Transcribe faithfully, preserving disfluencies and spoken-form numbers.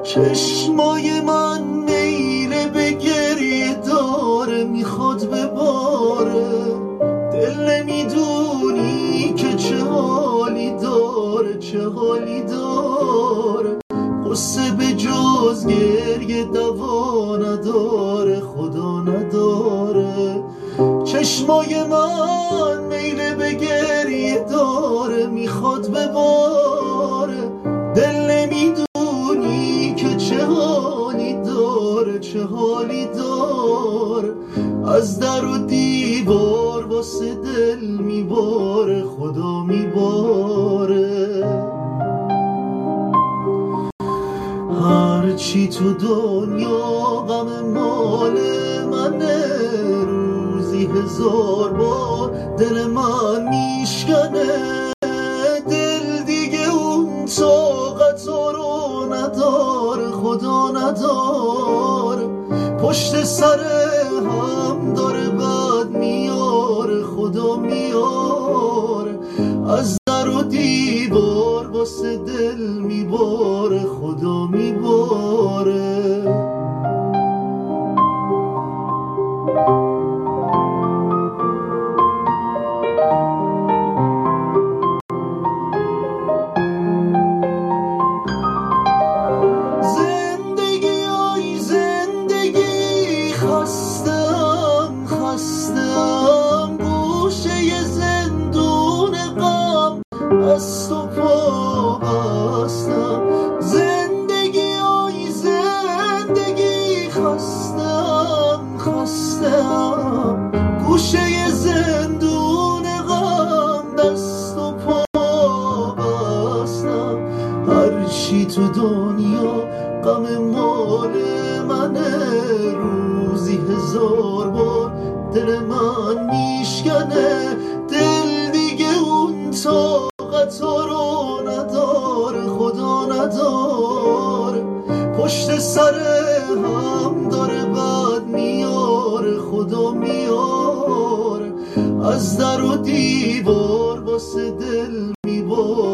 چشمای من میل به گریه داره، میخواد بباره. دل نمیدونی که چه حالی داره، چه حالی داره. قصه به جز گریه دوا نداره، خدا نداره. چشمای من میل به گریه داره، میخواد بباره. دل نمیدونی که چه حالی داره، چه حالی داره. از در و دیوار واسه دل میباره، خدا میباره. هرچی تو دنیا غم مال منه، روزی هزار بار دل من میشکنه. دل دیگه اون طاقت رو نداره، خدا نداره. پشت سر هم داره بد میاره، خدا میاره. از در و دیوار واسه دل میباره، خدا میباره. زندگی آی زندگی، خستم خستم. گوشه زندون غم از تو پا بستم. زندگی آی زندگی، خستم خستم. گوشه زندون غم دست و پا بستم. هرچی تو دنیا غم مال منه، روزی هزار بار دل من میشکنه. دل دیگه اون طاقت رو نداره، خدا نداره. پشت سر هم داره بد میاره، خدا میاره. از در و دیوار واسه دل میباره.